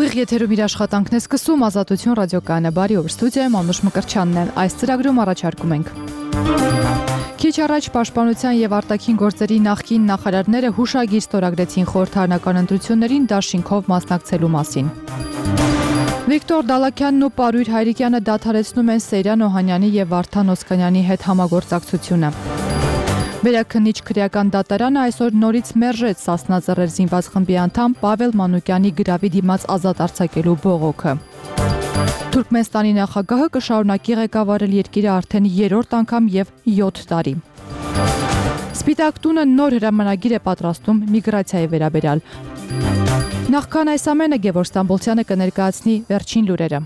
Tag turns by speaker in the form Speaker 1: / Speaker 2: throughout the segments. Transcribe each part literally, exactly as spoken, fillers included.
Speaker 1: Ուղիղ եթերում իր աշխատանքն է սկսում Ազատություն ռադիոկայանը, բարի օր, ստուդիայում Անուշ Մկրտչյանն է, այս ծրագրում առաջարկում ենք։ Քիչ առաջ Պաշտպանության եւ արտաքին գործերի նախկին նախարարները հուշագիր ստորագրեցին խորհրդարանական ընտրություններին դաշինքով մասնակցելու մասին։ Վիկտոր Դալաքյանն ու Պարույր Հայրիկյանը դադարեցնում են Սեյրան Օհանյանի եւ Վարդան Օսկանյանի հետ համագործակցությունը։ Վերաքննիչ քրեական դատարանը այսօր նորից մերժեց Սասնա Ծռեր զինված խմբի անդամ Պավել Մանուկյանի գրավի դիմաց ազատ արձակելու բողոքը։ Թուրքմենստանի նախագահը կշարունակի ղեկավարել երկիրը արդեն երրորդ անգամ եւ յոթ տարի։ Սպիտակ տունը նոր հրամանագիր է պատրաստում միգրացիայի վերաբերյալ։ Նախքան այս ամենը Գևորգ Ստամբոլցյանը կներկայացնի վերջին լուրերը։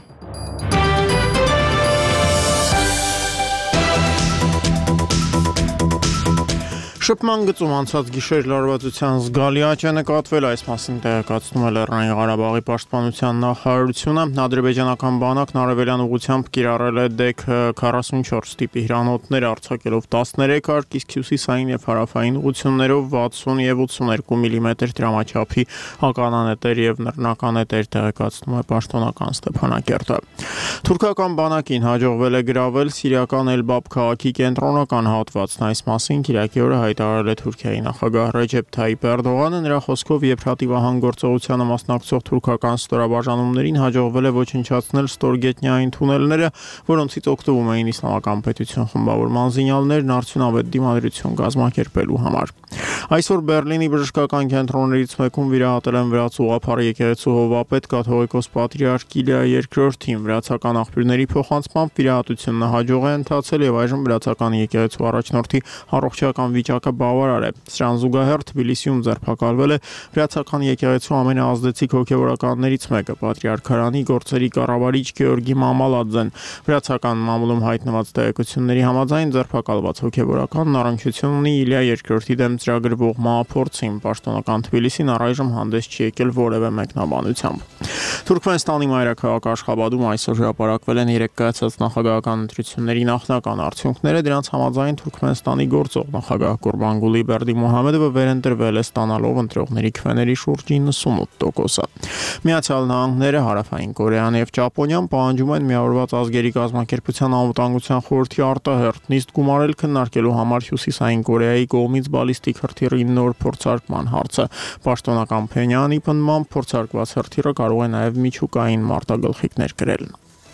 Speaker 2: Շփման գծում անցած գիշեր լարվածության զգալի աճ է նկատվել, այս մասին տեղեկացնում է Լեռնային Ղարաբաղի պաշտպանության նախարարությունը։ Ադրբեջանական բանակն արևելյան ուղղությամբ կիրառել է դեկ քառասունչորս տիպի հրանոթներ, արձակելով տասներեք հարկ, իսկ հյուսիսային եւ հարավային ուղղություններով վաթսուն եւ ութսուներկու միլիմետր դրամաչափի ականանետեր եւ նռնականետեր, տեղեկացնում է պաշտոնական Ստեփանակերտը։ Թուրքական բանակին հաջողվել է գրավել սիրիական Էլբաբ քաղաքի կենտրոնական հատվածն, այս մասին Կիրակի օրը հայտարարել է Թուրքիայի նախագահ Ռեջեփ Թայիպ Էրդողանը։ Նրա խոսքով եփրատիվահան գործողությանը մասնակցող թուրքական ստորաբաժանումներին հաջողվել է ոչնչացնել ստորգետնյային թունելները, որոնցից օգտվում էին Իսլամական պետություն խմբավորման զինյալներն արդյունավետ դիմադրություն կազմակերպելու համար։ Այսօր Բեռլինի բժշկական կենտրոններից մեկում վիրահատել են վրաց ուղղափառ եկեղեցու հովվապետ կաթողիկոս պատրիարք Կիլիա երկրորդին։ Վրացական աղբյուրների փոխանցմամբ վիրահատությունը հաջող է ընթացել եւ այժմ վրացական եկեղեցու առաջնորդի առողջական վիճակը բավարար է։ Սրան զուգահեռ Թբիլիսիում ձերբակալվել է վրացական եկեղեցու ամենաազդեցիկ հոգևորականներից մեկը, պատրիարքարանի գործերի կառավարիչ Գեորգի Մամալաձեն։ Վրացական մամուլում հայտնված տեղեկությունների համաձայն ձերբակալված հոգևորականն առնչություն ունի Իլիա երկրորդի դեմ ծրագրվող մահափորձին։ Պաշտոնական Թբիլիսին առայժմ հանդես չի եկել որևէ մեկնաբանությամբ։ Թուրքմենստանի մայրաքաղաք Աշխաբադում այսօր հրապարակվել են երեք կայացած նախագահական ընտրությունների նախնական արդյունքները։ Դրանց համաձայն Թուրքմենստանի գործող նախագահ Կուրբանգուլի Բերդիմուհամեդովը վերընտրվել է, ստանալով ընտրողների քվեների շուրջ իննսունութ տոկոսը։ Միացյալ Նահանգները, Հարավային Կորեան եւ Ճապոնիան պահանջում են Միավորված ազգերի կազմակերպության անվտանգության խորհրդի արտահերթ նիստ գումարել քննարկելու համար Հյուսիսային Կորեայի կողմից բալիստիկ հրթիռի նոր փորձարկման հարցը։ Պաշտոնական Փենյանի պնդմամբ փորձարկված հրթիռը կարող է նաեւ միջուկային մարտագլխիկներ կրել։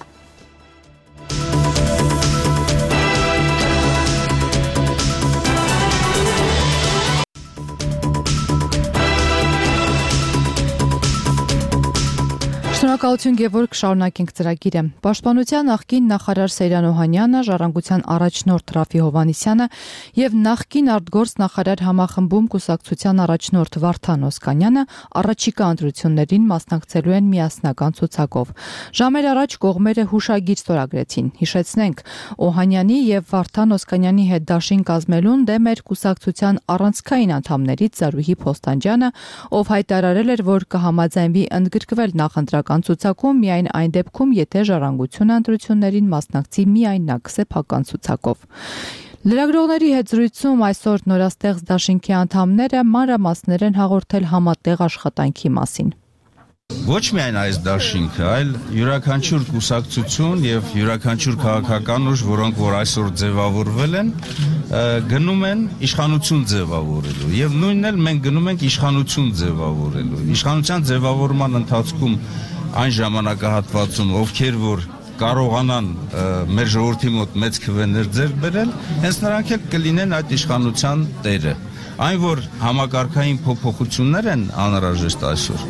Speaker 1: Շնորհակալություն Գևորգ, շարունակենք ծրագիրը։ Պաշտպանության նախկին նախարար Սեյրան Օհանյանը, Ժառանգության առաջնորդ Ռաֆի Հովհաննիսյանը եւ նախկին արտգործ նախարար համախմբում կուսակցության առաջնորդ Վարդան Օսկանյանը առաջիկա ընտրություններին մասնակցելու են միասնական ցուցակով։ Ժամեր առաջ կողմերը հուշագիր ստորագրեցին։ Հիշեցնենք, Օհանյանի եւ Վարդան Օսկանյանի հետ դաշին կազմելուն դեմ էր կուսակցության առանցքային անդամներից Զարուհի Փոստանջյանը, ով հայտարարել էր, որ կհամաձայնվի ընդգրկվել նախընտրական ցուցակում միայն այն դեպքում, եթե Ժառանգությունը ընտրություններին մասնակցի միայն նա սեփական ցուցակով։ Լրագրողների հետ զրույցում այսօր նորաստեղծ դաշինքի անդամները մանրամասներ են հաղորդել համատեղ աշխատանքի մասին։
Speaker 3: Ոչ միայն այս դաշինքը, այլ յուրաքանչյուր կուսակցություն եւ յուրաքանչյուր քաղաքական ուժ, որոնք որ այսօր ձևավորվել են, գնում են իշխանություն ձևավորելու եւ նույնն էլ մենք գնում ենք իշխանություն ձևավորելու։ Իշխանության ձևավորման ընթացքում այն ժամանակահատվածում, ովքեր որ կարողանան մեր ժողովրդի մոտ մեծ քվեներ ձեռք բերել, հենց նրանք էլ կլինեն այդ իշխանության տերը։ Այն որ համակարգային փոփոխություններ են անհրաժեշտ այսօր,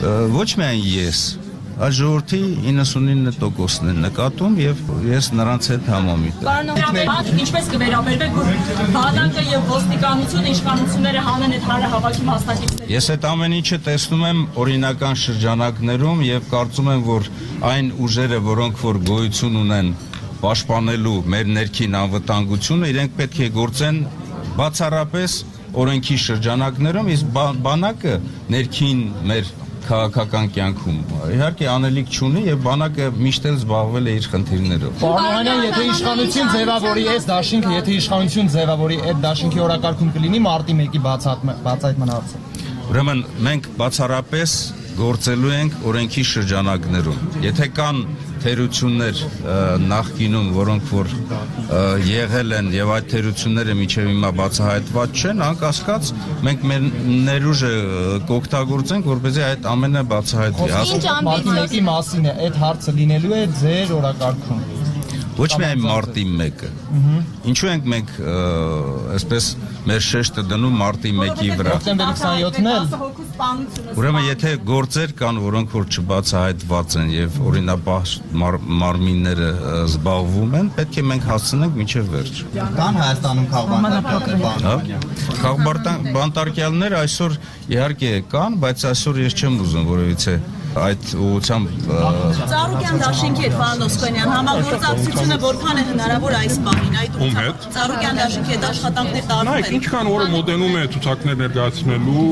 Speaker 3: ոչ միայն ես, այլ ժողովրդի իննսունինը տոկոսն են նկատում եւ ես նրանց հետ համամիտ եմ։
Speaker 4: Ինչպես կվերաբերվեք, որ բանակը եւ ոստիկանությունը իշխանությունները հանեն այդ հանրահավաքի մասնակիցներին։
Speaker 3: Ես այդ ամեն ինչը տեսնում եմ օրինական շրջանակներում եւ կարծում եմ, որ այն ուժերը, որոնք որ գոյություն ունեն պաշտպանելու մեր ներքին անվտանգությունը, իրենք պետք է գործեն բացառապես օրենքի շրջանակներում, իսկ բանակը ներքին մեր քաղաքական կյանքում իհարկե անելիք չունի եւ բանակը միշտ էլ զբաղվել է իր խնդիրներով։
Speaker 5: Պարոն, եթե իշխանություն ձևավորի այս դաշինքը, եթե իշխանություն ձևավորի այդ դաշինքի օրակարգում կլինի մարտի մեկի բացահայտման հարցը։
Speaker 3: Ուրեմն մենք բացառապես գործելու ենք օրենքի շրջանակներում։ Եթե կան թերություններ նախկինում, որոնք որ եղել են եւ այդ թերությունները մինչեւ հիմա բացահայտված չեն, անկասկած մենք մեր ներուժը կօգտագործենք, որպեսզի այդ ամենը բացահայտվի։
Speaker 5: Մարտի մեկի մասին է, այդ հարցը լինելու է ձեր օրակարգում։
Speaker 3: Ոչ միայն մարտի մեկը։ Ինչու ենք մենք այսպես մեր շեշտը դնում մարտի մեկի վրա։
Speaker 5: Հոկտեմբերի քսաներկուսն էլ։
Speaker 3: Ուրեմն եթե գործեր կան, որոնք որ չբացահայտված են եւ օրինապահ մարմինները զբաղվում են, պետք է մենք հասցնենք մինչեւ վերջ։
Speaker 5: Կան Հայաստանում քաղբանտարկյալներ։
Speaker 3: Քաղբանտարկյալներ այսօր իհարկե կան, բայց այսօր ես չեմ ուզում որովհետեւ այդ ուղղությամբ
Speaker 4: Ծառուկյան դաշինքի հետ պարոն Օսկանյան համագործակցությունը որքան է հնարավոր այս բանին այդ
Speaker 6: ում հետ
Speaker 4: Ծառուկյան դաշինքի հետ աշխատանքներ տարվում են։
Speaker 6: Նայեք, ինչքան օրը մոտենում է ցուցակներ ներկայացնելու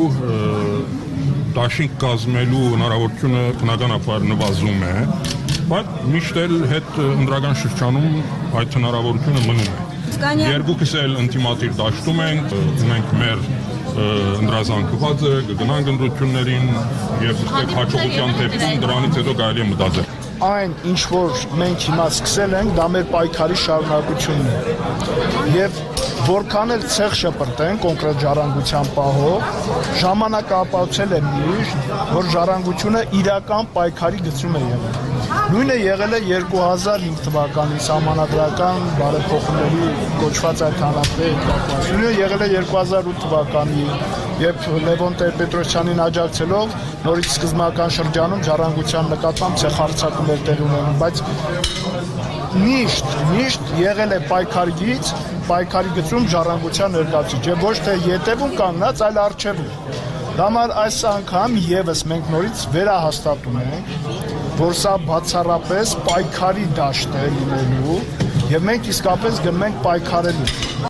Speaker 6: դաշինք կազմելու հնարավորությունը բնականաբար նվազում է, բայց միշտ էլ հետ ընդրական շրջանում այդ հնարավորությունը մնում է։ Երկուքս էլ ինտիմատիվ դաշտում ենք, ունենք մեր ընդրազանքված է, կգնանք ընտրություններին եւ հաջողության դեպքում դրանից հետո կարելի է մտածել։
Speaker 7: Այն ինչ որ մենք հիմա սկսել ենք, դա մեր պայքարի շարունակությունն է։ Եվ որքան էլ ցեղ շպրտեն կոնկրետ ժառանգության պահով, ժամանակը ապացուցել է միշտ, որ ժառանգությունը իրական պայքարի գծում է եղել։ Նույնը եղել է երկու հազար հինգ թվականի սահմանադրական բարեփոխումների կոչված այդ հանրապետի կապված։ Նույնը եղել է երկու հազար ութ թվականի, երբ Լևոն Տեր-Պետրոսյանին աջակցելով նորից սկզբնական շրջանում ժառանգության նկատմամբ ցեխարձակումներ տեղ ունենում, բայց միշտ, միշտ եղել է պայքարից, պայքարի գծում ժառանգության ներկայացուցիչ, եւ ոչ թե ետևում կանգնած, այլ առջևում։ Դա համար այս անգամ եւս մենք նորից վերահաստատում ենք, որ սա բացառապես պայքարի դաշտ է լինելու եւ մենք իսկապես գնում ենք պայքարելու։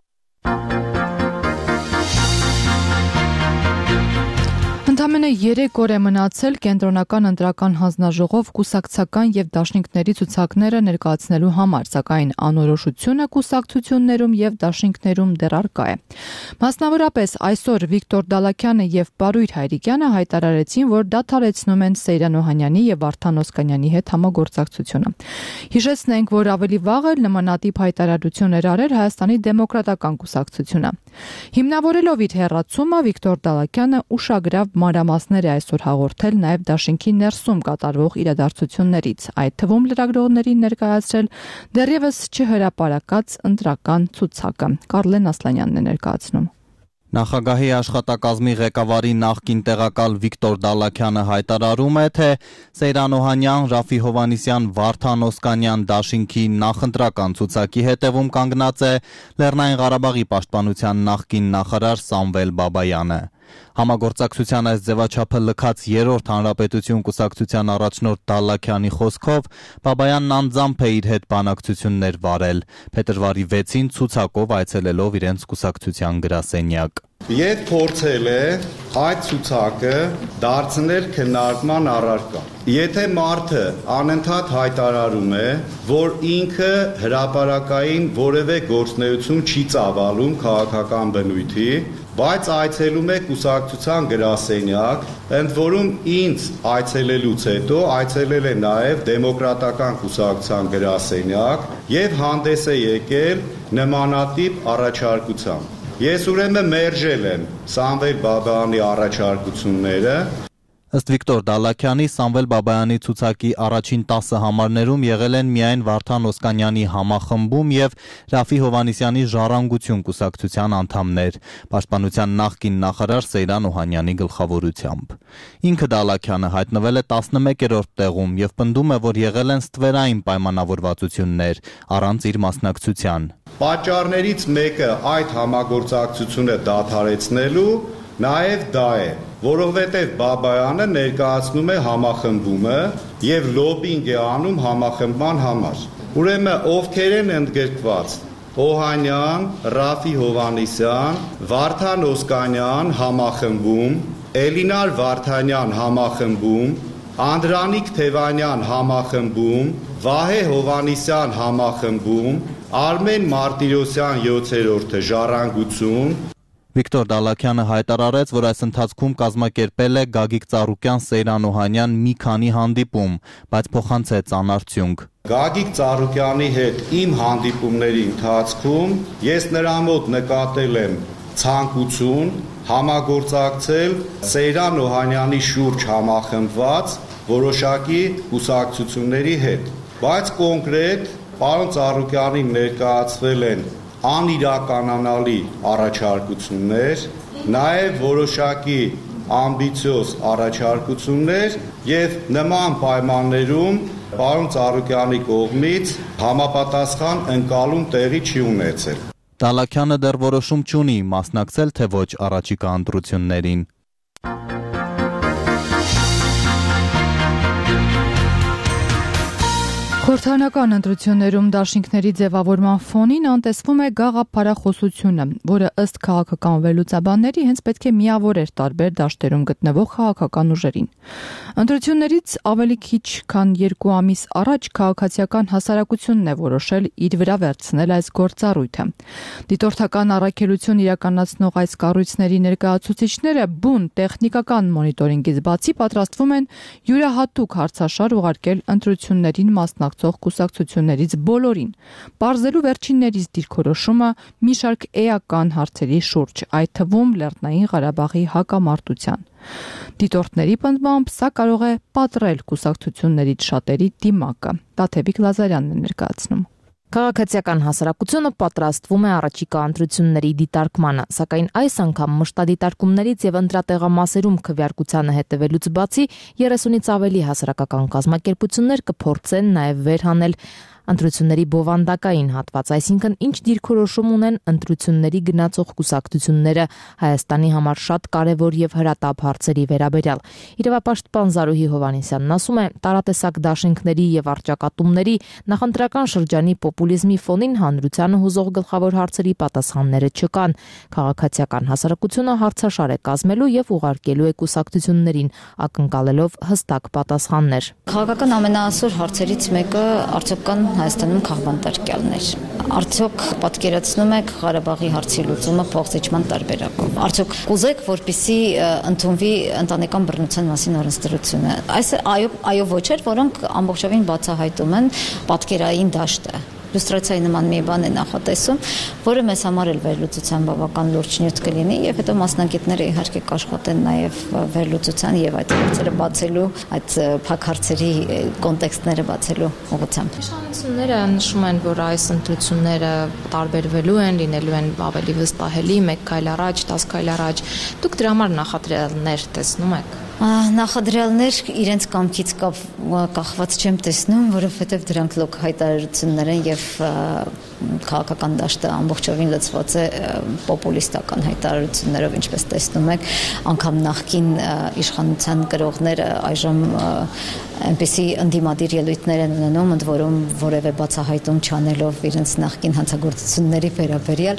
Speaker 1: Ընդամենը երեք օր է մնացել կենտրոնական ընտրական հանձնաժողով կուսակցական եւ դաշինքների ցուցակները ներկայացնելու համար, սակայն անորոշությունը կուսակցություններում եւ դաշինքներում դեռ առկա է։ Մասնավորապես այսօր Վիկտոր Դալաքյանը եւ Պարույր Հայրիկյանը հայտարարեցին, որ դադարեցնում են Սեյրան Օհանյանի եւ Վարդան Օսկանյանի հետ համագործակցությունը։ Հիշեցնենք, որ ավելի վաղ էլ նմանատիպ հայտարարություն էր արել Հայաստանի դեմոկրատական կուսակցությունը։ Հիմնավորելով իր հեռացումը Վիկտոր Դալաքյանը ուշագրավ մանրամասներ է այսօր հաղորդել նաև դաշինքի ներսում կատարվող իրադարձություններից, այդ թվում լրագրողներին ներկայացրել դեռևս չհրապարակած ընտրական ցուցակը։ Կարլեն Ասլանյանն է ներկայացնում։
Speaker 8: Նախագահի աշխատակազմի ղեկավարի նախկին տեղակալ Վիկտոր Դալաքյանը հայտարարում է, թե Սեյրան Օհանյան, Ռաֆի Հովհաննիսյան, Վարդան Օսկանյան դաշինքի նախընտրական ցուցակի հետևում կանգնած է Լեռնային Ղարաբաղի պաշտպանության նախկին նախարար Սամվել Բաբայանը։ Համագործակցության այս ձևաչափը լքած երրորդ հանրապետություն կուսակցության առաջնորդ Դալաքյանի խոսքով Բաբայանն անձամբ է իր հետ բանակցություններ վարել, փետրվարի վեցին ցուցակով այցելելով իրենց կուսակցության գրասենյակ։
Speaker 9: Ետ փորձել է այդ ցուցակը դարձնել քննարկման առարկա։ Եթե մարդը անընդհատ հայտարարում է, որ ինքը հրապարակային որևէ գործունեություն չի ծավալում քաղաքական բնույթի, բայց այցելում է կուսակցության գրասենյակ, ընդ որում ինձ այցելելուց հետո այցելել է նաև դեմոկրատական կուսակցության գրասենյակ եւ հանդես է եկել նմանատիպ առաջարկությամբ։ Ես ուրեմն մերժել եմ Սամվել Բաբայանի առաջարկությունները։
Speaker 8: Ըստ Վիկտոր Դալաքյանի, Սամվել Բաբայանի ցուցակի առաջին տասը համարներում եղել են միայն Վարդան Օսկանյանի համախմբում եւ Ռաֆի Հովհաննիսյանի ժառանգություն կուսակցության անդամներ, պաշտպանության նախկին նախարար Սեյրան Օհանյանի գլխավորությամբ։ Ինքը Դալաքյանը հայտնվել է տասնմեկերորդ տեղում եւ պնդում է, որ եղել են ստվերային պայմանավորվածություններ առանց իր մասնակցության։
Speaker 9: Պատճառներից մեկը այդ համագործակցությունը դադարեցնելու նաև դա է, որովհետև Բաբայանը ներկայացնում է համախմբումը եւ լոբինգ է անում համախմբման համար։ Ուրեմն ովքեր են ընդգրկված Օհանյան, Ռաֆի Հովհաննիսյան, Վարդան Օսկանյան համախմբում, Էլինար Վարդանյան համախմբում, Անդրանիկ Թևանյան համախմբում, Վահե Հովհաննիսյան համախմբում, Արմեն Մարտիրոսյան յոթերորդը ժառանգություն։
Speaker 8: Վիկտոր Դալաքյանը հայտարարեց, որ այս ընթացքում կազմակերպել է Գագիկ Ծառուկյան Սեյրան Օհանյան մի քանի հանդիպում, բայց փոխանցեց անարդյունք։
Speaker 9: Գագիկ Ծառուկյանի հետ իմ հանդիպումների ընթացքում ես նրա մոտ նկատել եմ ցանկություն համագործակցել Սեյրան Օհանյանի շուրջ համախմբված որոշակի կուսակցությունների հետ, բայց կոնկրետ պարոն Ծառուկյանին ներկայացվել են անիրականանալի առաջարկություններ, նաև որոշակի ամբիցիոզ առաջարկություններ եւ նման պայմաններում պարոն Ծառուկյանի կողմից համապատասխան ընկալում տեղի չի ունեցել։
Speaker 8: Դալաքյանը դեռ որոշում չունի մասնակցել թե ոչ առաջիկա ընտրություններին։
Speaker 1: Խորհրդարանական ընտրություններում դաշինքների ձևավորման ֆոնին անտեսվում է գաղափարախոսությունը, որը ըստ քաղաքական վերլուծաբանների հենց պետք է միավորեր տարբեր դաշտերում գտնվող քաղաքական ուժերին։ Ընտրություններից ավելի քիչ քան երկու ամիս առաջ քաղաքացիական հասարակությունն է որոշել իր վրա վերցնել այս գործառույթը։ Դիտորդական առաքելություն իրականացնող այս կառույցների ներկայացուցիչները բուն տեխնիկական մոնիտորինգից բացի պատրաստվում են յուրահատուկ հարցաշար ուղարկել ընտրություններին մասնակցող կուսակցություններից բոլորին, պարզելու վերջիններից դիրքորոշումը մի շարք էական հարցերի շուրջ, այդ թվում Լեռնային Ղարաբաղի հակամարտության։ Դիտորդների պնդմամբ սա կարող է պատռել կուսակցություններից շատերի դիմակը։ Տաթևիկ Լազարյանն է ներկայացնում։
Speaker 10: Քաղաքացիական հասարակությունը պատրաստվում է առաջիկա ընտրությունների դիտարկմանը, սակայն այս անգամ մշտադիտարկումներից եւ ընտրատեղամասերում քվեարկությանը հետևելուց բացի երեսունից ավելի հասարակական կազմակերպություններ կփորձեն նաեւ վերհանել ընտրությունների բովանդակային հատված, այսինքն ինչ դիրքորոշում ունեն ընտրությունների գնացող կուսակցությունները Հայաստանի համար շատ կարևոր եւ հրատապ հարցերի վերաբերյալ։ Իրավապաշտպան Զարուհի Հովհաննիսյանն ասում է, տարատեսակ դաշինքների եւ արճակատումների նախընտրական շրջանի պոպուլիզմի ֆոնին հանրությանը հուզող գլխավոր հարցերի պատասխանները չկան։ Քաղաքացիական հասարակությունը հարցաշար է կազմելու եւ ուղարկելու է կուսակցություններին, ակնկալելով հստակ պատասխաններ։
Speaker 11: Քաղաքական ամենաասուր հարցերից մեկը արդյոք կան Հայաստանում քաղբանտարկյալներ։ Արդյոք պատկերացնում եք Ղարաբաղի հարցի լուծումը փոխզիջման տարբերակով։ Արդյոք կուզեք, որպեսզի ընդունվի ընտանեկան բռնության մասին օրենսդրությունը։ Այս այո, այո ոչեր, որոնք ամբողջովին բացահայտում են պատկերային դաշտը։ Լյուստրացիայի նման մի բան է նախատեսում, որը մեզ համար էլ վերլուծության բավական լուրջ նյութ կլինի եւ հետո մասնագետները իհարկե կաշխատեն նաեւ վերլուծության եւ այդ հարցերը բացելու, այդ փակ հարցերի կոնտեքստները բացելու ուղղությամբ։
Speaker 10: Իշխանությունները նշում են, որ այս ընտրությունները տարբերվելու են, լինելու են ավելի վստահելի, մեկ քայլ առաջ, դас քայլ առաջ։ Դուք դրա համար նախադրյալներ տեսնում եք։
Speaker 11: Նախադրյալներ իրենց կամքից կախված չեմ տեսնում, որովհետև դրանք լոկ հայտարարություններ են եւ քաղաքական դաշտը ամբողջովին լցված է պոպուլիստական հայտարարություններով, ինչպես տեսնում եք, անգամ նախկին իշխանության կրողները այժմ այնպեսի ընդդիմադիր ելույթներ են ունենում, ընդ որում որևէ բացահայտում չանելով իրենց նախկին հանցագործությունների վերաբերյալ։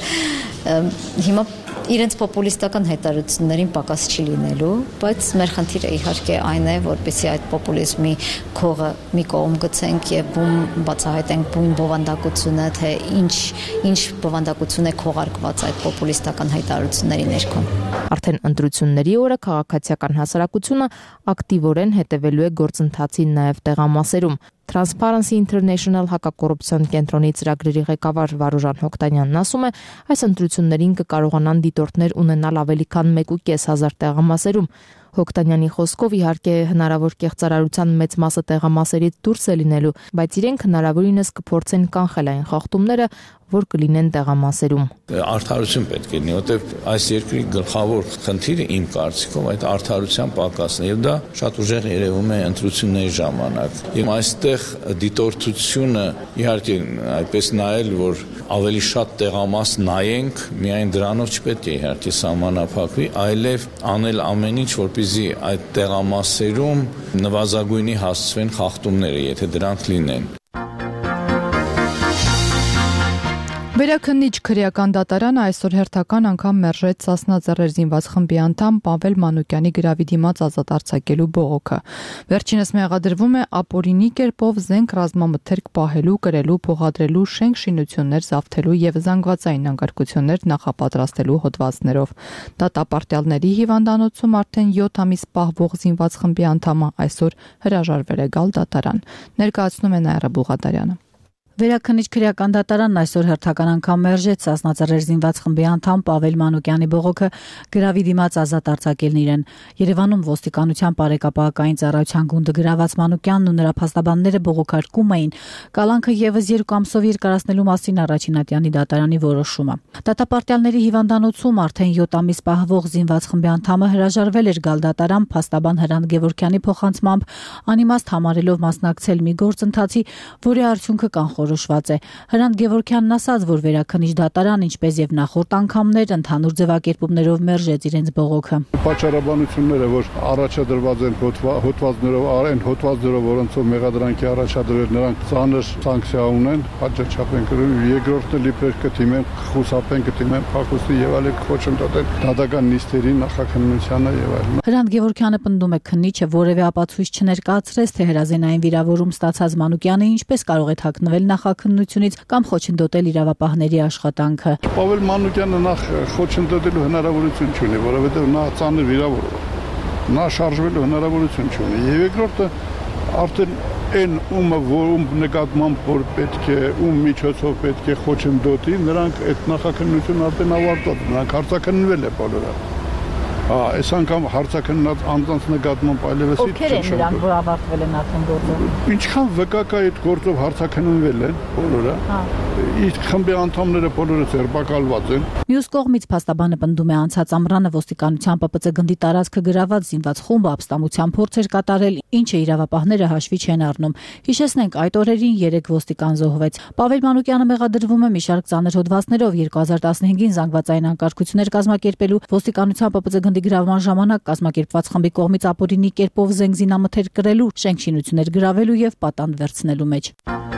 Speaker 11: Հիմա իրենց պոպուլիստական հայտարարություններին պակաս չի լինելու, բայց մեր խնդիրը իհարկե այն է, որպեսզի այդ պոպուլիզմի քողը մի կողմ գցենք եւ բում բացահայտենք բուն բովանդակությունը, թե ինչ ինչ բովանդակություն է քողարկված այդ պոպուլիստական հայտարարությունների ներքո։
Speaker 10: Արդեն ընտրությունների օրը քաղաքացիական հասարակությունը ակտիվորեն հետևելու է գործընթացին նաեւ տեղամասերում։ Transparency International հակակոռուպցիոն կենտրոնի ծրագրերի ղեկավար Վարուժան Հոկտանյանն ասում է, այս ընտրություններին կկարողանան դիտորդներ ունենալ ավելի քան մեկ ու կես հազար տեղամասերում։ Հոկտանյանի խոսքով իհարկե հնարավոր կեղծարարության մեծ մասը տեղամասերից դուրս է լինելու, բայց իրենք հնարավորինս կփորձեն կանխել այն խախտումները, որ կլինեն տեղամասերում։
Speaker 12: Արդարություն պետք է լինի, որտեղ այս երկրի գլխավոր խնդիրը իմ կարծիքով այդ արդարության պակասն է, եւ դա շատ ուժեղ երևում է ընտրությունների ժամանակ։ Եվ այստեղ դիտորդությունը իհարկե այդպես նայել, որ ավելի շատ տեղամաս նայենք, միայն դրանով չպետք է իհարկե սահմանափակվի, այլև անել ամեն ինչ, որպեսզի այդ տեղամասերում նվազագույնի հասցվեն խախտումները, եթե դրանք լինեն։
Speaker 1: Վերաքննիչ քրեական դատարանը այսօր հերթական անգամ մերժեց Սասնա Ծռեր զինված խմբի անդամ Պավել Մանուկյանի գրավի դիմաց ազատ արձակելու բողոքը։ Վերջինս մեղադրվում է ապօրինի կերպով զենք ռազմամթերք պահելու, կրելու, փոխադրելու, շենք շինություններ զավթելու եւ զանգվածային անկարգություններ նախապատրաստելու հոդվածներով։ Դատապարտյալների հիվանդանոցում արդեն յոթ ամիս պահվող զինված խմբի անդամը այսօր հրաժարվել է գալ դատարան։ Ներկայացնում է Նաիրա Բուղատարյանը։
Speaker 13: Վերաքննիչ քրեական դատարանն այսօր հերթական անգամ մերժեց Սասնա Ծռեր զինված խմբի անդամ Պավել Մանուկյանի բողոքը գրավի դիմաց ազատ արձակելն իրեն։ Երևանում ոստիկանության բարեկապահական ծառայության գունդը գրաված Մանուկյանն ու նրա փաստաբանները բողոքարկում էին կալանքը եւս երկու ամսով երկարացնելու մասին առաջինատյանի դատարանի որոշումը։ Դատապարտյալների հիվանդանոցում արդեն յոթ ամիս պահվող զինված խմբի անդամը հրաժարվել էր գալ դատարան փաստաբան Հրանտ Գևորգյանի փոխանցմամբ անիմաստ համարելով մասնակցել մի գործընթացի, որի արդյունքը կանխորոշ որոշված է։ Հրանտ Գևորգյանն ասաց, որ վերաքննիչ դատարան, ինչպես եւ նախորդ անգամներ, ընդհանուր ձևակերպումներով մերժեց իրենց բողոքը։
Speaker 14: Պատճառաբանությունները, որ առաջադրված են հոդվածներով, այն հոդվածներով, որոնցով մեղադրանքի առաջադրել, նրանք ծանր սանկցիա ունեն, հաջողապ են կրում, երկրորդը լիպեր կդիմեն, խուսափեն կդիմեն փակուստի եւ այլ խոչընդոտեն դատական նիստերի նախաքննությանը եւ այլն։
Speaker 13: Հրանտ Գևորգյանը պնդում է քննիչը որևէ ապացույց չներկայացրեց, թե հրազենային վիրավորում ստացած Մանուկյանը ինչպես կարող է թաքնվել նախաքննությունից կամ խոչընդոտել իրավապահների աշխատանքը։
Speaker 14: Պավել Մանուկյանը նախ խոչընդոտելու հնարավորություն չունի, որովհետև նա ծանր վիրավոր է։ Նա շարժվելու հնարավորություն չունի։ Եվ երկրորդը արդեն այն ումը որում նկատմամբ որ պետք է ում միջոցով պետք է խոչընդոտի, նրանք այդ նախաքննությունը արդեն ավարտված, նրանք հարցաքննվել է բոլորը։ Հա, այս անգամ հարցաքննած անձանց նկատմամբ այլևս
Speaker 13: ինչ չէ։ Ովքեր են նրանք, որ ավարտվել են արդեն գործով։
Speaker 14: Ինչքան վկայ այդ գործով հարցաքննվել են բոլորը։ Հա։ Իսկ խմբի անդամները բոլորը ձերբակալված են։
Speaker 13: Մյուս կողմից փաստաբանը պնդում է անցած ամռանը ոստիկանության Պ Պ Ծ գնդի տարածքը գրաված զինված խումբը ապստամության փորձ էր կատարել, ինչը իրավապահները հաշվի չեն առնում։ Հիշեցնենք, այդ օրերին երեք ոստիկան զոհվեց։ Պավել Մանուկյանը մեղադրվում է մի շարք ծանր հոդվածներով երկու հազար տասնհինգին զանգվածային անկարգություններ կազմակերպելու, ոստիկանության Պ Պ Ծ գնդի գրավման ժամանակ կազմակերպված խմբի կողմից ապօրինի կերպով զենք զինամթերք կրելու, շենք շինություններ գրավելու եւ պատանդ վերցնելու մեջ։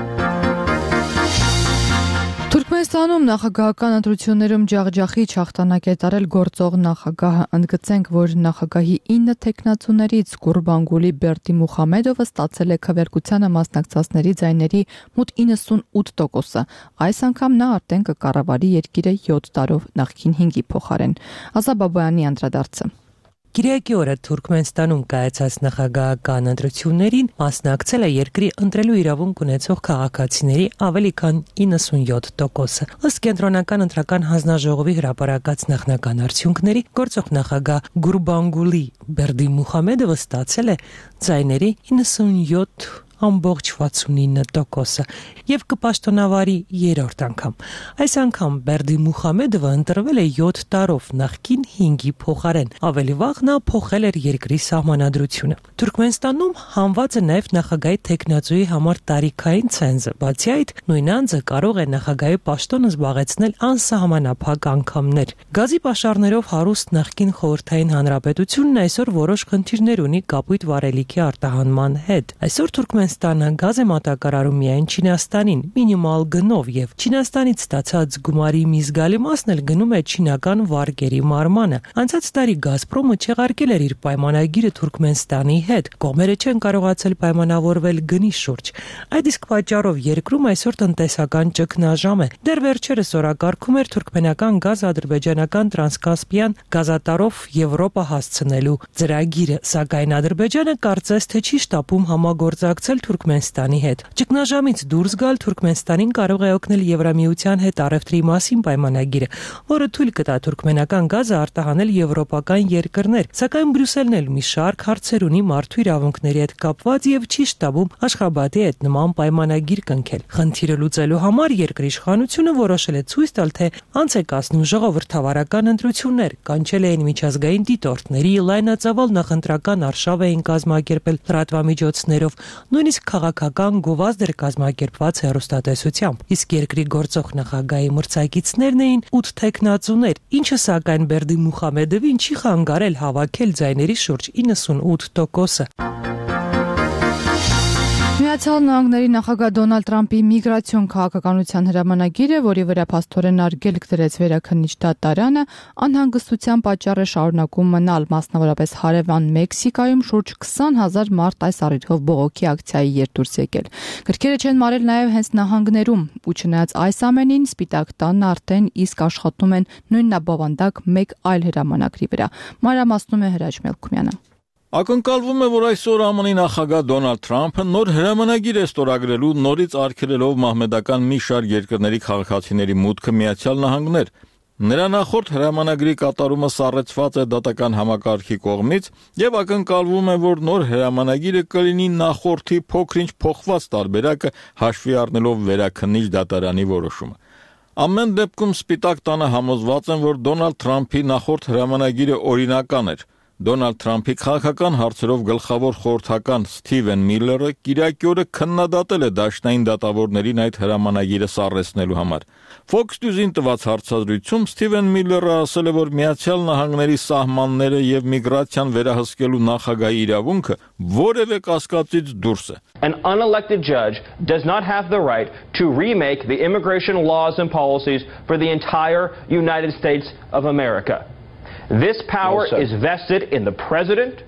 Speaker 1: Թուրքմենստանում նախագահական ընտրություններում ջախջախի հաղթանակ է տարել գործող նախագահը, ընդգծենք, որ նախագահի ինը թեկնածուներից Գուրբանգուլի Բերդիմուխամեդովը ստացել է քվեարկությանը մասնակցածների ձայների մոտ իննսունութ տոկոսը։ Այս անգամ նա արդեն կկառավարի երկիրը յոթ տարով նախքին հինգի փոխարեն։ Ազա Բաբայանի անդրադարձը։
Speaker 15: Կիրակի օրը Թուրքմենստանում կայացած նախագահական ընտրություններին մասնակցել է երկրի ընտրելու իրավունք ունեցող քաղաքացիների ավելի քան իննսունյոթ տոկոսը։ Ըստ կենտրոնական ընտրական հանձնաժողովի հրապարակած նախնական արդյունքների, գործող նախագահ Գուրբանգուլի Բերդիմուխամեդովը ստացել է ձայների իննսունյոթ ամբողջ վաթսունինը տոկոսը եւ կպաշտոնավարի երրորդ անգամ։ Այս անգամ Բերդիմուխամեդովը ընտրվել է յոթ տարով նախքին հինգի փոխարեն։ Ավելի վաղ նա փոխել էր երկրի սահմանադրությունը։ Թուրքմենստանում հանված է նաեւ նախագահի թեկնածուի համար տարիքային ցենզը։ Բացի այդ, նույն անձը կարող է նախագահի պաշտոնը զբաղեցնել անսահմանափակ անգամներ։ Գազի պաշարներով հարուստ նախկին խորհրդային հանրապետությունն այսօր որոշ խնդիրներ ունի կապույտ վարելիքի արտահանման հետ։ Այսօր Թուրքմեն Ստանը գազ է մատակարարում միայն Չինաստանին մինիմալ գնով եւ Չինաստանից ստացած գումարի մի զգալի մասն էլ գնում է չինական վարկերի մարմանը։ Անցած տարի Գազպրոմը չեղարկել էր իր պայմանագիրը Թուրքմենստանի հետ։ Կողմերը չեն կարողացել պայմանավորվել գնի շուրջ։ Այդ իսկ պատճառով երկրում այսօր տնտեսական ճգնաժամ է։ Դեռ վերջերս օրակարգում էր թուրքմենական գազ ադրբեջանական տրանսկասպիան գազատարով Եվրոպա հասցնելու ծրագիրը, սակայն Ադրբեջանը կարծես թե չի շտապում համագործակցել Թուրքմենստանի հետ։ Ճգնաժամից դուրս գալ Թուրքմենստանին կարող է օգնել Եվրամիության հետ առևտրի մասին պայմանագիրը, որը թույլ կտա թուրքմենական գազը արտահանել եվրոպական երկրներ, սակայն Բրյուսելն էլ մի շարք հարցեր ունի մարդու իրավունքների հետ կապված եւ չի շտաբում Աշխաբադի հետ նման պայմանագիր կնքել։ Խնդիրը լուծելու համար երկրի իշխանությունը որոշել է ցույց տալ, թե անց է կացնում ժողովրդավարական ընտրություններ, կանչել էին միջազգային դիտորդների, լայնածավալ նախընտրական արշավ էին կազմակերպել լրատվամիջոցներով, նույնիսկ քաղաքական գովազդ էր կազմակերպված հեռուստատեսությամբ, իսկ երկրի գործող նախագահի մրցակիցներն էին ութ թեկնածուներ, ինչը սակայն Բերդիմուխամեդովին չի խանգարել հավաքել ձայների շուրջ իննսունութ տոկոսը։
Speaker 1: Միացյալ Նահանգների նախագահ Դոնալդ Թրամփի միգրացիոն քաղաքականության հրամանագիրը, որի վրա փաստորեն արգելք դրեց վերաքննիչ դատարանը, անհանգստության պատճառ է շարունակում մնալ, մասնավորապես հարևան Մեքսիկայում շուրջ քսան հազար մարդ այս առիթով բողոքի ակցիայի երթուց եկել։ Գրքերը չեն մարել նաև հենց նահանգներում, ու չնայած այս ամենին, Սպիտակ տանն արդեն իսկ աշխատում են նույնաբովանդակ մեկ այլ հրամանագրի վրա։ Մանրամասնում է Հրաչ Մելքումյանը։
Speaker 16: Ակնկալվում է, որ այսօր ԱՄՆ-ի նախագահ Դոնալդ Թրամփը նոր հրամանագիր է ստորագրելու, նորից արգելելով մահմեդական մի շարք երկրների քաղաքացիների մուտքը Միացյալ Նահանգներ։ Նրա նախորդ հրամանագրի կատարումը սառեցված է դատական համակարգի կողմից եւ ակնկալվում է, որ նոր հրամանագիրը կլինի նախորդի փոքրինչ փոխված տարբերակը հաշվի առնելով վերաքննիչ դատարանի որոշումը։ Ամեն դեպքում Սպիտակ տանը համոզված են, որ Դոնալդ Թրամփի նախորդ հրամանագիրը օրինական էր։ Դոնալդ Թրամփի քաղաքական հարցերով գլխավոր խորհրդական Սթիվեն Միլլերը կիրակի օրը քննադատել է դաշնային դատավորներին այդ հրամանագիրը սառեցնելու համար։ Fox News-ին տված հարցազրույցում Սթիվեն Միլլերը ասել է, որ Միացյալ Նահանգների սահմանները եւ միգրացիան վերահսկելու նախագահի իրավունքը որևէ կասկածից դուրս է։
Speaker 17: An unelected judge does not have the right to remake the immigration laws and policies for the entire United States of America. This power is vested in the president.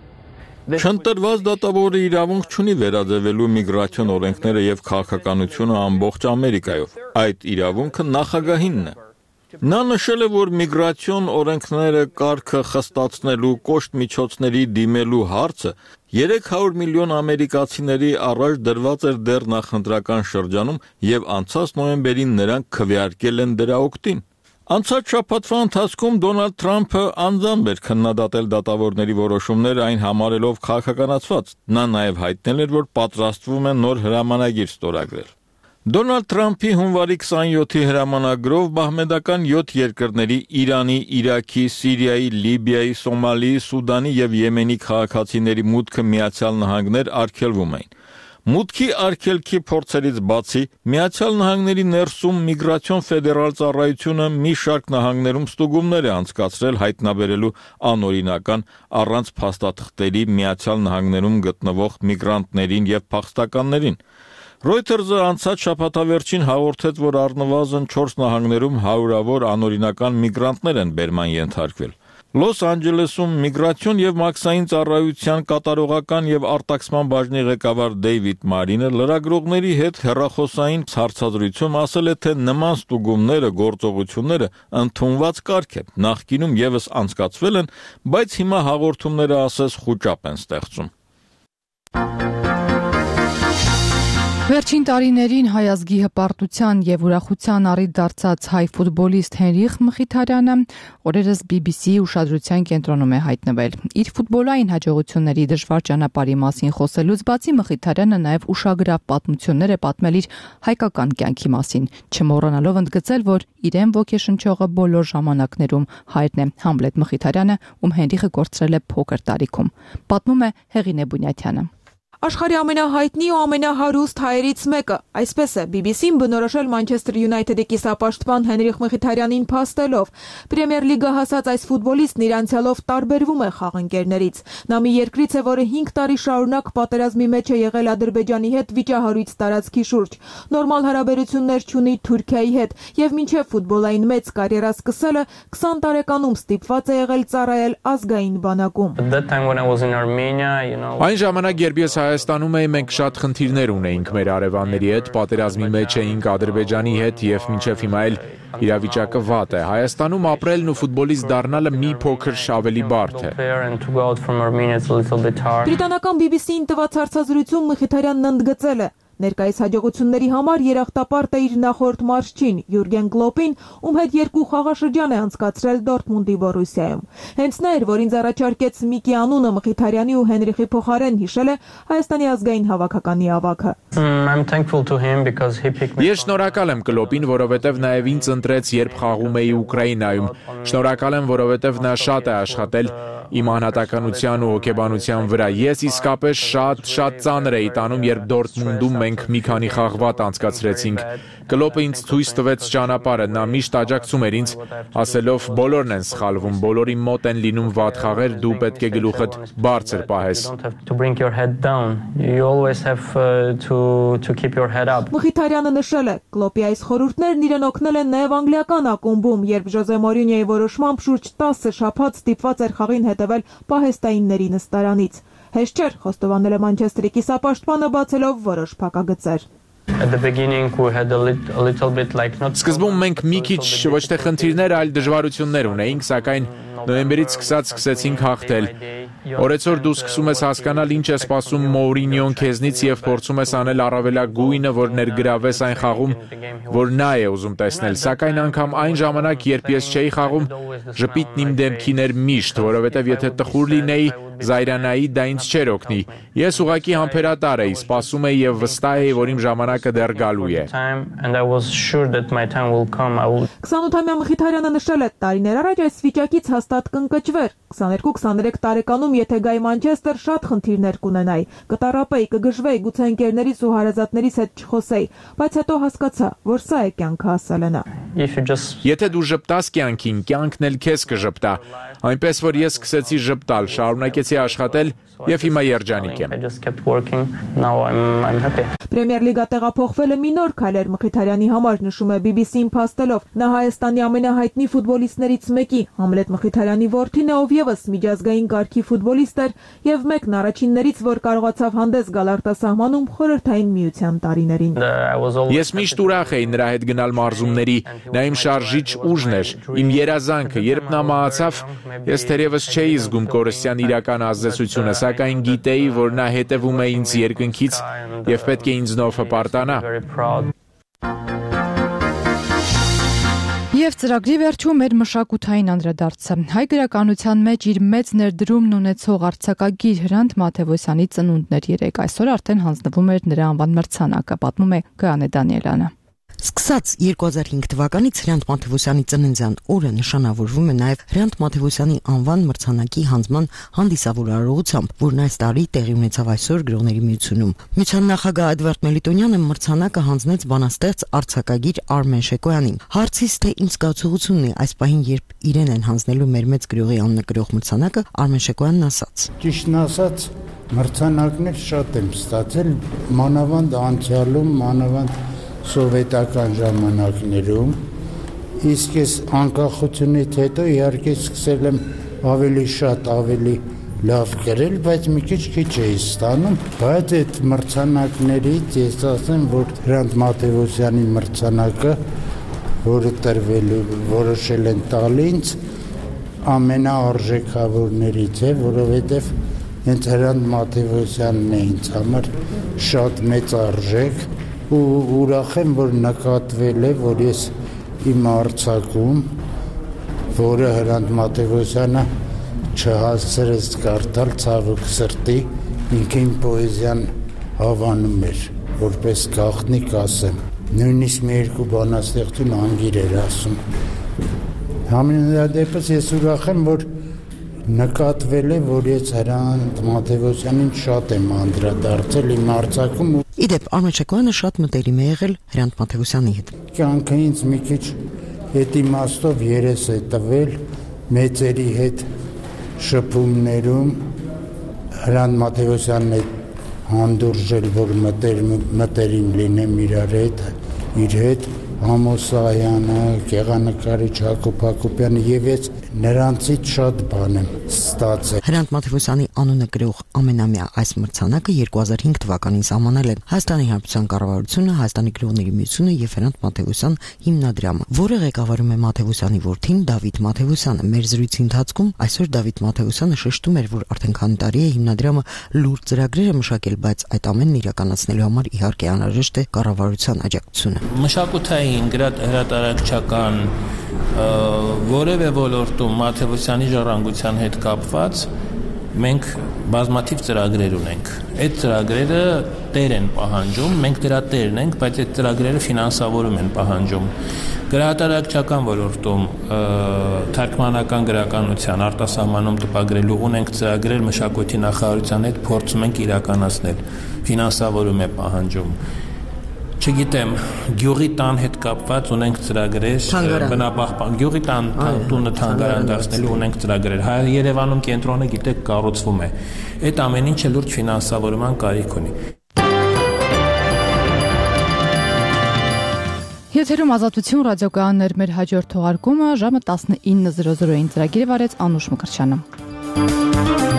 Speaker 16: Չընտրված դատավորը իրավունք չունի վերաձևելու միգրացիոն օրենքները եւ քաղաքականությունը ամբողջ Ամերիկայով։ Այդ իրավունքը նախագահինն է։ Նա նշել է, որ միգրացիոն օրենքները կարգը խստացնելու կոշտ միջոցների դիմելու հարցը երեք հարյուր միլիոն ամերիկացիների առաջ դրված էր դեռ նախընտրական շրջանում եւ անցած նոյեմբերին նրանք քվեարկել են դրա օգտին։ Անցած շաբաթվա ընթացքում Դոնալդ Թրամփը անձամբ էր քննադատել դատավորների որոշումները, այն համարելով քաղաքականացված։ Նա նաև հայտնել էր, որ պատրաստվում է նոր հրամանագիր ստորագրել։ Դոնալդ Թրամփի հունվարի քսանյոթի հրամանագրով մահմեդական յոթ երկրների Իրանի, Իրաքի, Սիրիայի, Լիբիայի, Սոմալիի, Սուդանի եւ Եմենի քաղաքացիների մուտքը Միացյալ Նահանգներ արգելվում էին։ Մուտքի արգելքի փորձերից բացի Միացյալ Նահանգների ներսում միգրացիոն ֆեդերալ ծառայությունը մի շարք նահանգներում ստուգումներ է անցկացրել հայտնաբերելու անօրինական առանց փաստաթղթերի Միացյալ Նահանգներում գտնվող միգրանտներին եւ փախստականներին։ Reuters-ը անցած շաբաթավերջին հաղորդեց, որ առնվազն չորս նահանգներում հարյուրավոր անօրինական միգրանտներ են բերման ենթարկվել։ Լոս Անջելեսում միգրացիոն եւ մաքսային ծառայության կատարողական եւ արտաքսման բաժնի ղեկավար Դեյվիդ Մարինը լրագրողների հետ հեռախոսային հարցազրույցում ասել է, թե նման ստուգումները, գործողությունները ընդունված կարգ է։ Նախկինում եւս անցկացվել են, բայց հիմա հաղորդումները ասես խուճապ են ստեղծում։
Speaker 1: Վերջին տարիներին հայ ազգի հպարտության եւ ուրախության առիթ դարձած հայ ֆուտբոլիստ Հենրիխ Մխիթարյանը օրերս բի բի սի-ի ուշադրության կենտրոնում է հայտնվել։ Իր ֆուտբոլային հաջողությունների դժվար ճանապարհի մասին խոսելուց բացի Մխիթարյանը նաեւ ուշագրավ պատմություններ է պատմել իր հայկական կյանքի մասին, չմոռանալով ընդգծել, որ իրեն ոգեշնչողը բոլոր ժամանակներում հայրն է Համլետ Մխիթարյանը, ում Հենրիխը կորցրել է փոքր տարիքում։ Պատմում է Հեղինե Բունյաթյանը։
Speaker 18: Աշխարհի ամենահայտնի ու ամենահարուստ հայերից մեկը, այսպես է բի բի սին բնորոշել Մանչեսթեր Յունայթեդի կիսապաշտպան Հենրիխ Մխիթարյանին փաստելով։ Պրեմիեր լիգա հասած այս ֆուտբոլիստն իր անցյալով տարբերվում է խաղընկերներից։ Նա մի երկրից է, որը հինգ տարի շարունակ պատերազմի մեջ է եղել Ադրբեջանի հետ վիճահարույց տարածքի շուրջ։ Նորմալ հարաբերություններ չունի Թուրքիայի հետ եւ մինչեւ ֆուտբոլային մեծ կարիերա սկսելը քսան տարեկանում ստիպված է եղել ծառայել ազգային բանակում։
Speaker 19: Այն ժամանակ, երբ ես Հայաստանում էի, մենք շատ խնդիրներ ունեինք մեր արևանների հետ, պատերազմի մեջ էինք Ադրբեջանի հետ եւ մինչեւ հիմա էլ իրավիճակը վատ է։ Հայաստանում ապրելն ու ֆուտբոլիստ դառնալը մի փոքր ավելի բարդ է։
Speaker 18: Բրիտանական բի բի սի-ին տված հարցազրույցում Մխիթարյանն ընդգծել է. Ներկայիս հաջողությունների համար երախտապարտ է իր նախորդ մարզչին Յուրգեն Կլոպին, ում հետ երկու խաղաշրջան է անցկացրել Դորտմունդի Բորուսիայում։ Հենց նա էր, որ ինձ առաջարկեց Միկի անունը Մխիթարյանի ու Հենրիխի փոխարեն հիշել է Հայաստանի ազգային հավաքականի ավագը։
Speaker 19: Ես շնորհակալ եմ Կլոպին, որովհետև նաև ինձ ընտրեց, երբ խաղում էի Ուկրաինայում։ Շնորհակալ եմ, որովհետև նա շատ է աշխատել իմ անհատականության ու հոգեբանության վրա։ Ես իսկապես շատ շատ ծանր էի տանում, երբ Դորտմունդում մենք մի քանի խաղ վատ անցկացրեցինք։ Կլոպը ինձ ցույց տվեց ճանապարհը, նա միշտ աջակցում էր ինձ, ասելով բոլորն են սխալվում, բոլորի մոտ են լինում վատ խաղեր, դու պետք է գլուխդ բարձր պահես։
Speaker 20: to keep your head up.
Speaker 18: Մխիթարյանը նշել է, կլոպի այս խորհուրդներն իրեն օգնել են նաև անգլիական ակումբում, երբ Ժոզե Մորինյոյի որոշմամբ շուրջ տասը շաբաթ ստիպված էր խաղին հետևել պահեստայինների նստարանից։ Հեշտ չէր, խոստովանել է Մանչեսթերի կիսապաշտպանը բացելով որոշ փակագծեր։
Speaker 20: At the beginning we had a little, a little bit like not
Speaker 19: Սկզբում մենք մի քիչ ոչ թե խնդիրներ, այլ դժվարություններ ունեինք, սակայն նոյեմբերից սկսած սկսեցինք հաղթել։ Օրեցօր դու սկսում ես հասկանալ ինչ է սպասում Մորինյոն քեզնից եւ փորձում ես անել առավելագույնը, որ ներգրավես այն խաղում, որ նա է ուզում տեսնել։ Սակայն անգամ այն ժամանակ, երբ ես չէի խաղում, ժպիտն իմ դեմքին էր միշտ, որովհետեւ եթե տխուր լինեի, Զայրանայի դա ինձ չէր օգնի։ Ես ուղղակի համբերատար էի, սպասում էի եւ վստահ էի, որ իմ ժամանակը դեռ գալու է։
Speaker 18: քսանութամյա Մխիթարյանը նշել է, տարիներ առաջ այս վիճակից հաստատ կընկճվեր։ քսաներկու քսաներեք տարեկանում, եթե գայի Մանչեսթեր, շատ խնդիրներ կունենայի, կտարապեի, կգժվեի, գուցե ընկերներից ու հարազատներիս հետ չխոսեի, բայց հետո հասկացա, որ սա է կյանքը, ասել է նա։
Speaker 19: Եթե դու ժպտաս կյանքին, կյանքն էլ քեզ կժպտա։ Այնպես որ ես սկսեցի ժպտալ, շարունակեցի աշխատել եւ հիմա երջանիկ եմ։
Speaker 18: Պրեմիեր լիգա տեղափոխվելը մի նոր քայլ էր Մխիթարյանի համար, նշում է բի բի սի-ին փաստելով։ Նա Հայաստանի ամենահայտնի ֆուտբոլիստներից մեկի, Համլետ Մխիթարյանի որդին է, ով եւս միջազգային կարգի ֆուտբոլիստ էր եւ մեկն առաջիններից, որ կարողացավ հանդես գալ արտասահմանում խորհրդային միության տարիներին։
Speaker 19: Ես միշտ ուրախ էի նրա հետ գնալ մարզումների, նա իմ շարժիչ ուժն էր, իմ երազանքը, երբ նա մահացավ, ես թերևս չէի զգում կորստյան իրական ազդեցությունը, սակայն գիտեի, որ նա հետևում է ինձ երկնքից եւ պետք է ինձնով հպարտանա։
Speaker 1: Եվ ծրագրի վերջում մեր մշակութային անդրադարձը։ Հայ գրականության մեջ իր մեծ ներդրումն ունեցող արձակագիր Հրանտ Մաթևոսյանի ծնունդներ երեկ այսօր արդեն հանձնվում էր նրա անվան մրցանակը, պատմում է Գայանե Դանիելյանը։
Speaker 21: Սկսած երկու հազար հինգ թվականից Հրանտ Մաթևոսյանի ծննդյան օրը նշանավորվում է նաև Հրանտ Մաթևոսյանի անվան մրցանակի հանձնման հանդիսավոր արարողությամբ, որն այս տարի տեղի ունեցավ այսօր Գրողների միությունում։ Միության նախագահ Էդվարդ Մելիտոնյանը մրցանակը հանձնեց բանաստեղծ արձակագիր Արմեն Շեկոյանին։ Հարցից թե ինչ զգացողությունն է այս պահին, երբ իրեն են հանձնելու մեր մեծ գրողի աննկրող մրցանակը, Արմեն Շեկոյանն ասաց.
Speaker 22: Ճիշտն ասած, մրցանակներ շատ եմ ստացել, մանավանդ անցյալում, մանավանդ սովետական ժամանակներում, իսկ ես անկախությունից հետո իհարկե սկսել եմ ավելի շատ, ավելի լավ գրել, բայց մի քիչ քիչ էի ստանում, բայց այդ մրցանակներից ես ասեմ, որ Հրանտ Մաթևոսյանի մրցանակը, որը տրվելու որոշել են տալ ինձ, ամենաարժեքավորներից է, որովհետև հենց Հրանտ Մաթևոսյանն է ինձ համար շատ մեծ արժեք, ու ուրախ եմ, որ նկատվել է, որ ես իմ արձակում, որը Հրանտ Մաթևոսյանը չհասցրեց կարդալ, ցավոք սրտի, ինքը իմ պոեզիան հավանում էր, որպես գաղտնիք ասեմ, նույնիսկ մի երկու բանաստեղծություն անգիր էր ասում։ Համենայնդեպս ես ուրախ եմ, որ նկատվել է, որ ես Հրանտ Մաթևոսյանին շատ եմ անդրադարձել իմ արձակում։
Speaker 21: Իդեպ Արմեն Շեկոյանը շատ մտերիմ է եղել Հրանտ Մաթևոսյանի հետ։
Speaker 22: Կյանքը ինձ մի քիչ այդ իմաստով երես է տվել, մեծերի հետ շփումներում Հրանտ Մաթևոսյանն է հանդուրժել, որ մտերիմ լինեմ իրար հետ, իր հետ, Ամոսայանը, գեղանկարիչ Հակոբ Հակոբյանը եւ ես նրանցից շատ բան եմ ստացել։
Speaker 21: Հրանտ Մաթևոսյանի անունը գրող ամենամյա այս մրցանակը երկու հազար հինգ թվականին սահմանել են Հայաստանի Հանրապետության կառավարությունը, Հայաստանի Գրողների միությունը եւ Հրանտ Մաթևոսյան հիմնադրամը, որը ղեկավարում է Մաթևոսյանի որդին Դավիթ Մաթևոսյանը։ Մեր զրույցի ընթացքում այսօր Դավիթ Մաթևոսյանը շեշտում էր, որ արդեն քանի տարի է հիմնադրամը լուրջ ծրագրեր է մշակել, բայց այդ ամենն իրականացնելու համար իհարկե անհրաժեշտ է կառավարության աջակցությունը։
Speaker 23: Մշակութային գրահրատարակչական որևէ ոլորտում Մաթևոսյանի ժառանգության հետ կապված մենք բազմաթիվ ծրագրեր ունենք։ Այդ ծրագրերը տեր են պահանջում, մենք դրա տերն ենք, բայց այդ ծրագրերը ֆինանսավորում են պահանջում։ Գրահրատարակչական ոլորտում թարգմանական գրականության արտասահմանում տպագրելու ունենք ծրագրեր մշակույթի նախարարության հետ փորձում ենք իրականացնել, ֆինանսավորում է պահանջում։ Չգիտեմ, գյուղի տան հետ կապված ունենք ծրագրեր, բնապահպան գյուղի տան տունը թանգարան դարձնելու ունենք ծրագրեր։ Երևանում կենտրոնը գիտեք կառուցվում է։ Այդ ամեն ինչը լուրջ ֆինանսավորման կարիք ունի։
Speaker 1: Եթերում Ազատություն ռադիոկայաններ մեր հաջորդ թողարկումը ժամը տասնինը զրո զրոյին ծրագիրը վարեց Անուշ Մկրտչյանը։